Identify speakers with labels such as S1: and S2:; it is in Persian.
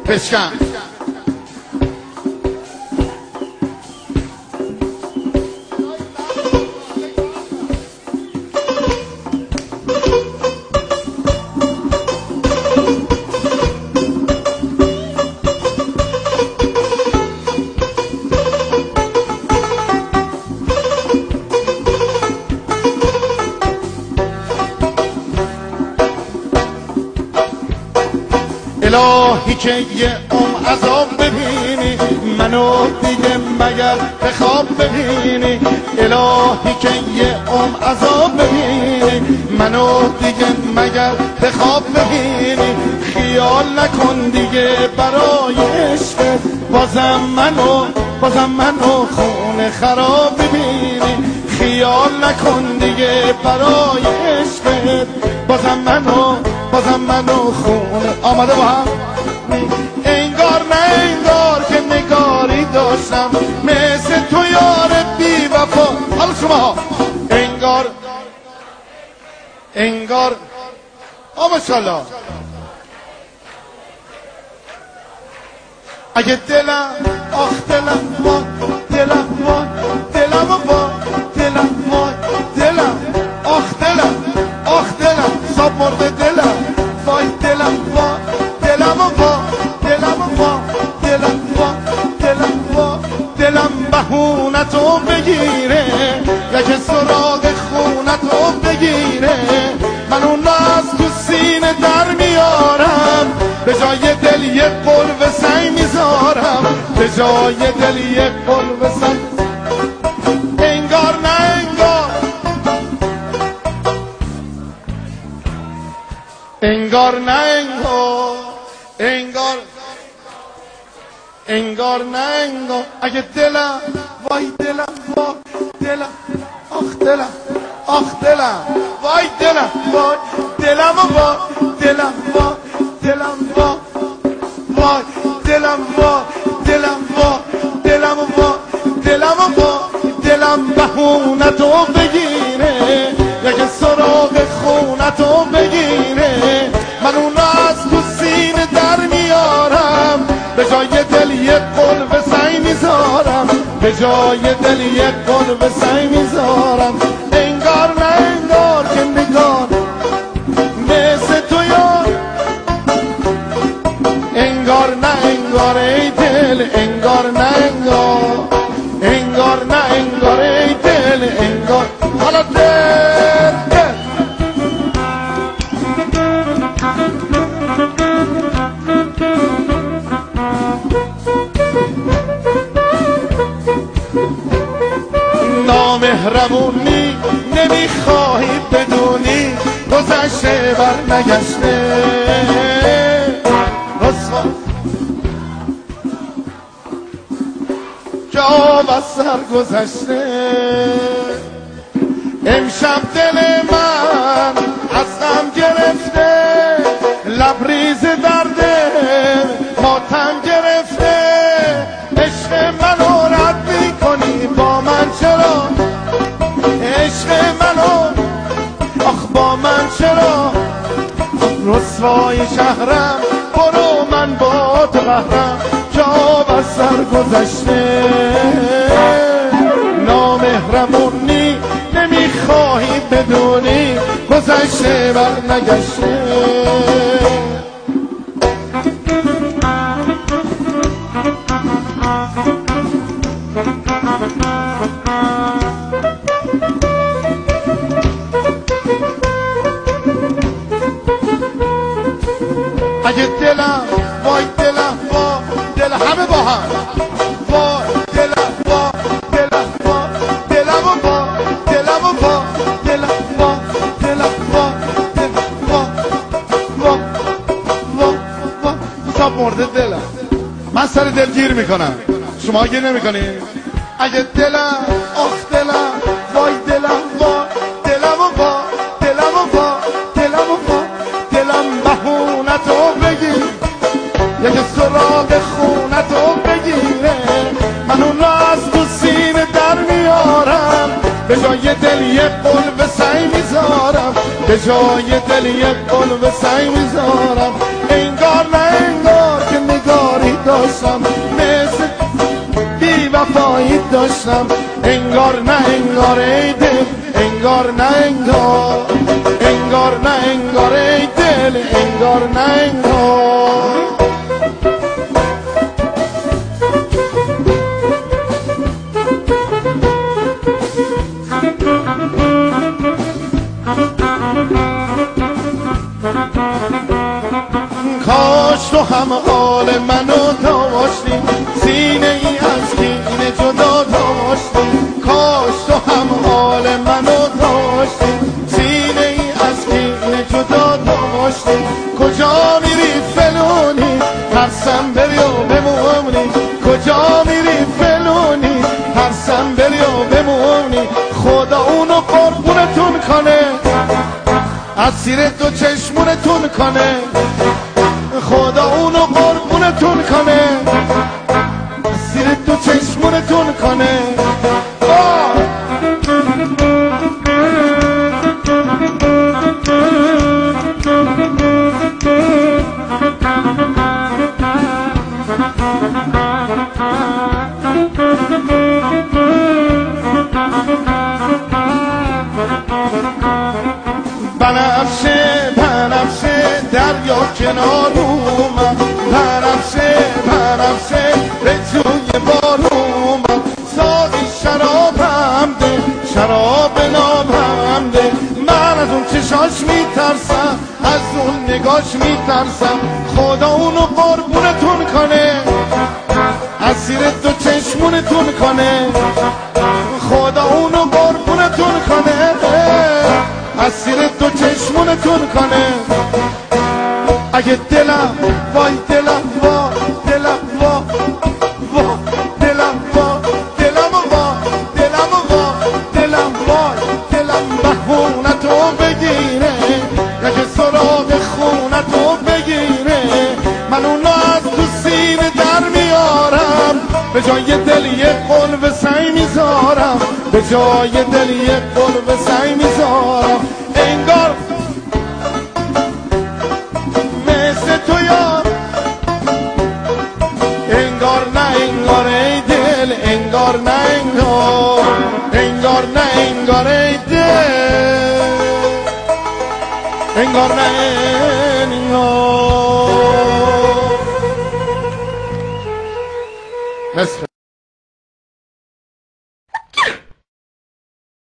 S1: بشکن. الهی که یه عذاب ببینی منو دیگه مگر به خواب ببینی. الهی که یه عذاب ببینی منو دیگه مگر به خواب ببینی. خیال نکن دیگه برای عشقت بازم منو خون خراب ببینی. خیال نکن دیگه برای عشقت بازم منو خونه. آمده با هم انگار نه انگار که نگاری داشتم مثل تو یار بی وفا. حالا شما انگار ماشاءالله اگه دلم آخ دلم وای دلم وای دلم وای دلم وای دلم آخ دلم صاب مرده دلم وای دلم وای دلم وای دلم وای دلم وای دلم وای دلم بهونتو بگیره یکی سراغ خونتو بگیره. من اون از تو سینه در میارم به جای دل یه قلب سنگ میذارم. به جای دل یه قلب سنگ انگار نه انگار نه انگار نه انگار اگه دلم وای دلم وای دلم آخ دلم وای دلم وای دلم وای دلم وای دلم وای وای دلم وای دلم وای دلم وای دلم وای دلم بهونتو بگیره یکی سراغ خونتو بگیره. من اون از تو سینه در میارم به جای دل یه قلب سنگ میذارم. به جای دل یه قلب سنگ میذارم. انگار نه انگار که نگار مثل تو یار انگار نه انگار ای دل انگار نه انگار نه انگار ای دل انگار. حالا دل نامهربونی نمیخواهی بدونی گذشته بر نگشته رسوا که آب از سر گذشته. امشب دل من از غم گرفته لبریز درده ماتم گرفته. عشق منو رد میکنی با من چرا عشق منو آخ با من چرا رسوای شهرم برو من با تو قهرم که آب از سر گذشته. نامهربونی نمیخواهی بدونی گذشته بر نگشته. اگه دلم وای دلم وای دل همه با هم وای دلم وای دلم وای دلم وای دلم وای دلم وای دلم وای دلم وای وای وای صاب مرده دلم. من سر دل گیر میکنم شما گیر نمیکنید. اگه دلم آخ دلم وای دلم وای دلم وای دلم وای دلم وای دلم بهونتو بگیر یکی سراغ خونتو بگیره. من اون از تو سینه در میارم به جای دل یه قلب سنگ میذارم. به جای دل یه قلب سنگ میذارم. انگار نه انگار که نگار داشتم، مثل بی وفایی داشتم. انگار نه انگار ای دل، انگار نه انگار، انگار نه انگار ای دل، انگار نه انگار. کاش تو هم حال منو داشتی، سینه ای از کینه جدا داشتی. کاش تو هم حال منو داشتی، سینه ای از کینه جدا داشتی. کجا میری فلونی، ترسم بری و بمونی. کجا میری فلونی، ترسم بری و بمونی. خدا اونو قربونتون کنه، اسیر دو چشمونتون کنه. خدا اونو قربونتون کنه، اسیر دو چشمونتون کنه. بنفشه بنفشه دریا کنار اومد، بنفشه بنفشه به جوی بار اومد. ساقی شرابم ده، شراب نابم ده. من از اون چشاش میترسم، از اون نگاش میترسم. خدا اونو قربونتون کنه، اسیر دو چشمونتون کنه. خدا اونو قربونتون کنه، اسیر دو چشمونتون کنه. اگه دلم وای دلم وا، دلم وا وا، دلم وا، دلم وا، دلم وا، دلم وا، دلم بهونتو بگیره. اگه سراغ خونتو بگیره، من اونو از تو سینه در میارم. به جای دل یه قلب سعی میذارم، به جای دل یه قلب سعی میذارم. انگار مثل تو یار، انگار نه انگار ای دل، انگار نه انگار، انگار نه انگار ای دل، انگار نه انگار.